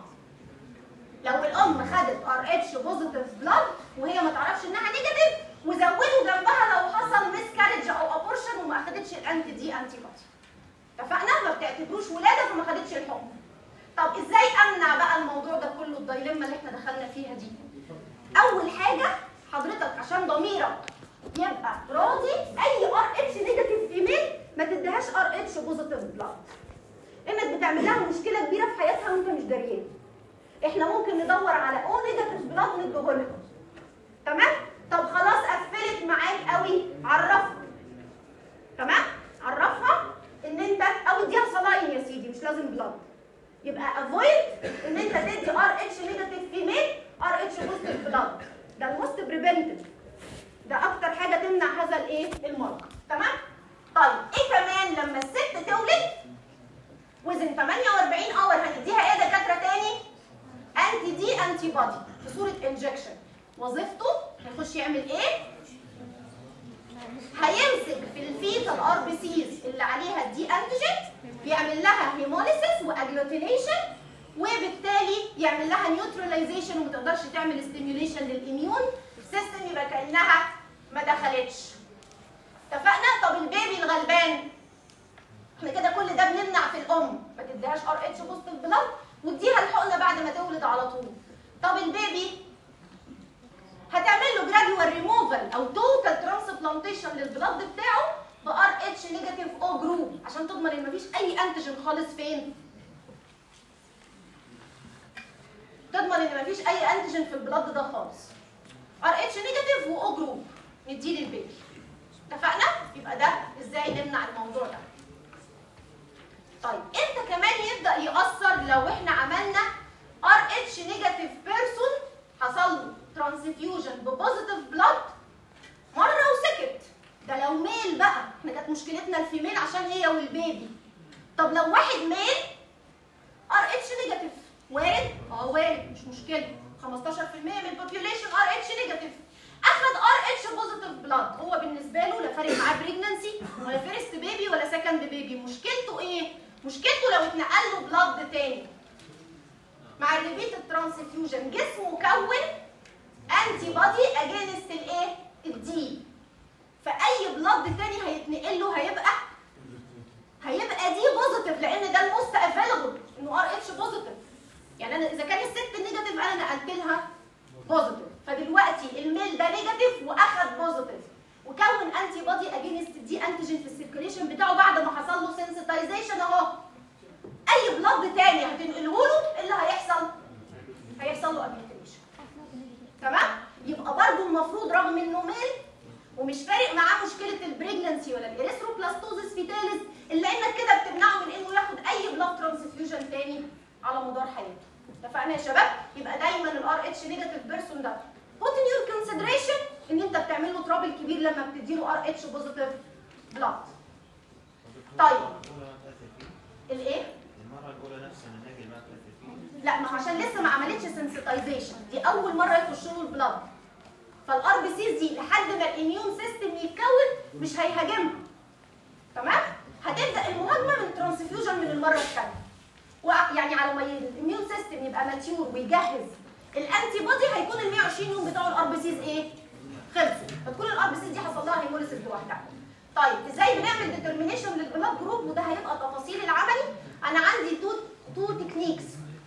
لو الام خدت ار اتش بوزيتيف بلاد وهي ما تعرفش انها نيجاتيف، وزودوا جنبها لو حصل مسكارج او ابورشن وما اخدتش الانتي دي انتي بودي. اتفقنا؟ ما بتعتبروش ولاده فما خدتش الحكم. طب ازاي امنع بقى الموضوع ده كله، الدايلما اللي احنا دخلنا فيها دي؟ اول حاجه حضرتك عشان ضميرك يبقى راضي، اي ار اتش نيجاتيف فيميل ما تديهاش ار اتش بوزيتيف بلاد، انك بتعمل لها مشكله كبيره في حياتها وانت مش دريان. احنا ممكن ندور على او نيجاتيف بلاد نديهولها. تمام؟ طب خلاص قفلت معاك قوي، عرفها. تمام؟ عرفها ان انت او اديها صلاين يا سيدي، مش لازم بلاد. يبقى افويد ان انت تدي ار اتش نيجاتيف فيميل ار اتش بوزيتيف بلاد. ده الموست بريفنتيف، ده اكتر حاجه تمنع هذا الايه؟ المرض. تمام؟ طيب ايه كمان لما الست تولد وزن 48 اور هنديها ايه يا دكاتره تاني؟ انتي دي انتي بودي في صوره انجكشن. وظيفته هيخش يعمل ايه؟ هيمسك في الفيتال ار بي سيز اللي عليها الدي انتيجين، يعمل لها هيموليسيس واجلوتينيشن، وبالتالي يعمل لها نيوتراليزيشن وما تقدرش تعمل ستيميوليشن للاميون سيستم، يبقى كانها ما دخلتش. اتفقنا؟ طب البيبي الغلبان احنا كده كل ده بنمنع في الام، ما تديهاش ار اتش بوزيتيف بلاد واديها الحقنه بعد ما تولد على طول. طب البيبي هتعمل له جراديوال ريموفال او توتال ترانسبلانتيشن للبلاد بتاعه بار اتش نيجاتيف او جروب عشان تضمن ان مفيش اي انتيجين خالص فين؟ تضمن ان مفيش اي انتيجين في البلاد ده خالص. ار اتش نيجاتيف واو جروب نديه للبيبي. اتفقنا؟ يبقى ده ازاي نمنع الموضوع ده. طيب امتى كمان يبدا ياثر؟ لو احنا عملنا ار اتش نيجاتيف بيرسون حصل له ترانسفيوجن ببوزيتيف بلاد مره وسكت، ده لو ميل بقى، احنا كانت مشكلتنا الفيميل عشان هي والبيبي. طب لو واحد ميل ار اتش نيجاتيف وارد؟ وارد، مش مشكله. 15% من البوبيوليشن ار اتش نيجاتيف اخد ار اتش بوزيتيف بلاد، هو بالنسبه له لا فارق معاه بريجننسي ولا فيرست بيبي ولا سكند بيبي. مشكلته ايه؟ مشكلته لو اتنقل له بلاد تاني مع الريبيت الترانسفيوجن جسمه كون انتي بودي اجينست الايه؟ الدي. فاي بلاد تاني هيتنقل له هيبقى دي بوزيتيف، لان ده الموست افيلبل انه ار اتش بوزيتيف. يعني انا اذا كان الست نيجاتيف انا نقلت لها بوزيتيف، فدلوقتي الميل ده نيجاتيف واخد بوزيتيف وكون انتي بودي اجينست دي انتيجين في السيركيليشن بتاعه بعد ما حصل له سنسيتايزيشن اهو. اي بلاد تاني هتنقله له اللي هيحصل له ابليكيشن. رغم انه ميل ومش فارق معاه مشكله البريجننسي ولا الاريثروبلاستوزيس فيتاليس، الا انك كده بتمنعه من انه ياخد اي بلاد ترانسفيوجن تاني على مدار حياته. اتفقنا يا شباب؟ يبقى دايما الار اتش نيجاتيف بيرسون ده put in your consideration ان انت بتعمل له ترابل كبير لما بتديله ار اتش بوزيتيف بلاد. طيب الايه؟ المره الاولى نفس النتائج ما تاثر فيه؟ لا، ما عشان لسه ما عملتش سنسيتايزيشن، دي اول مره يخش له البلاد، فالار بي سيز دي لحد ما الاميون سيستم يتكون مش هيهاجمها. تمام؟ هتبدا المهاجمه من ترانسفيوجن من المره الثانيه، يعني على ما الاميون سيستم يبقى ماتيور ويجهز الانتي بودي هيكون ال 120 يوم بتوع الار بي سيز ايه؟ خلصوا، فتكون الار بي سيز دي حصل لها هيموليسيس لوحدها. طيب ازاي بنعمل ديترمينيشن للبلاد جروب؟ وده هيبقى تفاصيل العملي. انا عندي تو تكنيكس.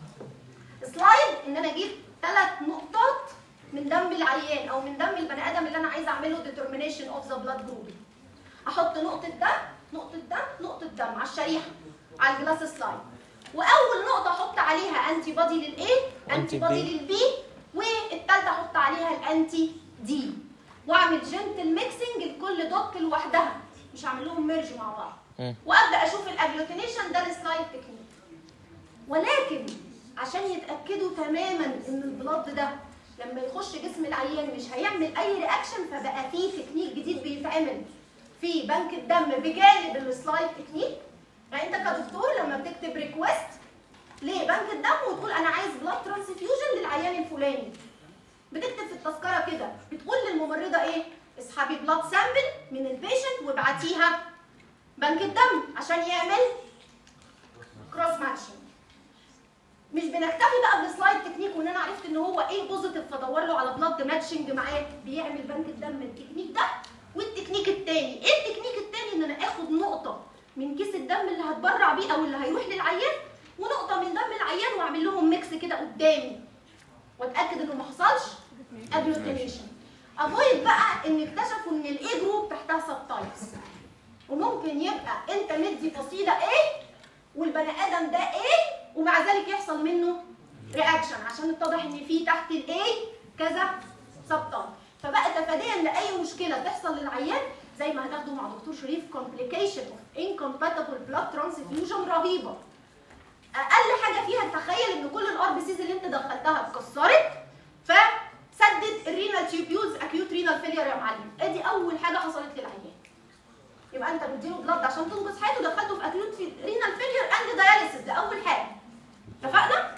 سلايد ان انا اجيب 3 نقطات من دم العيان او من دم البني ادم اللي انا عايزه اعمل له ديترمينيشن اوف ذا بلاد جروب. احط نقطه دم نقطه دم نقطه دم على الشريحه على الجلاس سلايد، واول نقطه احط عليها انتي بودي للاي، انتي بودي للبي، والثالثه احط عليها الانتي دي، واعمل جنتل ميكسنج لكل دوت لوحدها، مش هعمل لهم ميرج مع بعض، وابدا اشوف الاجلوتينيشن. ده السلايد تكنيك. ولكن عشان يتاكدوا تماما ان البلاد ده لما يخش جسم العيان مش هيعمل اي رياكشن، فبقى فيه تكنيك جديد بيتعمل في بنك الدم بجانب السلايد تكنيك. يعني انت كدكتور لما بتكتب ريكويست لبنك الدم وتقول انا عايز بلاد ترانسفيوجن للعيان الفلاني، بتكتب في التذكره كده، بتقول للممرضه ايه؟ اسحبي بلاد سامبل من البيشنت وابعتيها بنك الدم عشان يعمل كروس ماتشنج. مش بنكتفي بقى بالسلايد تكنيك وان انا عرفت ان هو ايه بوزيتيف فادور له على بلاد ماتشنج معاه، بيعمل بنك الدم التكنيك ده. والتكنيك الثاني، ايه التكنيك الثاني؟ ان انا اخد نقطه من كيس الدم اللي هتبرع بيه او اللي هيروح للعيان، ونقطه من دم العيان، واعمل لهم ميكس كده قدامي واتاكد انه ما حصلش اجلوتينيشن. افويد بقى ان اكتشفوا ان الاي جروب تحتها سب تايبس، وممكن يبقى انت مدي فصيله ايه والبني ادم ده ايه، ومع ذلك يحصل منه رياكشن عشان اتضح ان في تحت الاي كذا سب تايب. فبقى تفاديا لاي مشكله تحصل للعيان، زي ما هناخده مع دكتور شريف، complication of incompatible blood transfusion رهيبه. اقل حاجه فيها تخيل ان كل الار بي سيز اللي انت دخلتها اتكسرت، فسدت الرينال تيوبيولز، اكيوت رينال فيلير يا معلم. ادي اول حاجه حصلت للعيان. يبقى انت بتديله بلاد عشان تنقذ حياته، دخلته في اكيوت رينال فيلير اند داياليسيس، ده اول حاجه. اتفقنا؟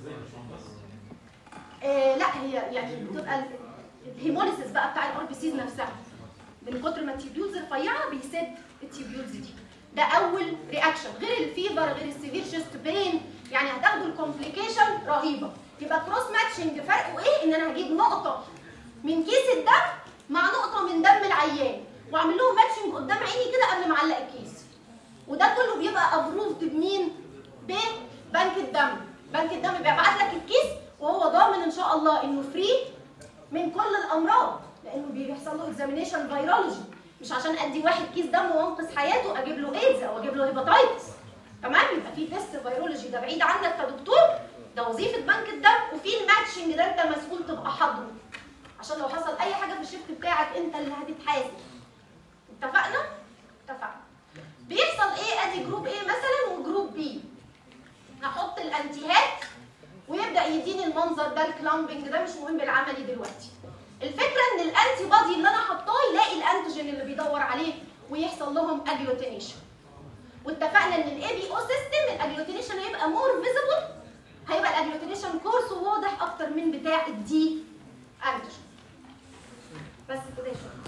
لا، هي يعني بتبقى الهيموليسيس بقى بتاع الار بي سيز نفسها، من كتر ما التيوبيولز رفيعه بيسد التيوبيولز دي. ده اول رياكشن، غير الفيفر، غير السيفير شيست بين، يعني هتاخدوا الكومبليكيشن رهيبه. يبقى كروس ماتشنج فرقه ايه؟ ان انا هجيب نقطه من كيس الدم مع نقطه من دم العيان، واعمل لهم ماتشنج قدام عيني كده قبل ما اعلق الكيس. وده كله بيبقى ابروفد بمين؟ ببنك الدم. بنك الدم بيبعت لك الكيس وهو ضامن ان شاء الله انه فري من كل الامراض، لانه بيحصل له اكزامينيشن فيرولوجي، مش عشان ادي واحد كيس دم وانقذ حياته اجيب له ايدز او اجيب له هيباتايتس. تمام؟ يبقى في تيست فيرولوجي ده بعيد عنك كدكتور، ده وظيفه بنك الدم، وفي الماتشنج ده انت مسؤول تبقى حاضره، عشان لو حصل اي حاجه في الشيفت بتاعك انت اللي هتتحاسب. اتفقنا؟ اتفقنا. بيحصل ايه؟ ادي جروب ايه مثلا وجروب بي. هحط الانتيهات ويبدا يديني المنظر ده، الكلامبنج ده مش مهم العملي دلوقتي. الفكره ان الانتي بودي اللي انا حطاه يلاقي الانتيجين اللي بيدور عليه ويحصل لهم اجلوتينيشن. واتفقنا ان الاي بي او سيستم الاجلوتينيشن هيبقى مور فيزبل، هيبقى الاجلوتينيشن كورس واضح اكتر من بتاع الدي انتيجين. بس كده.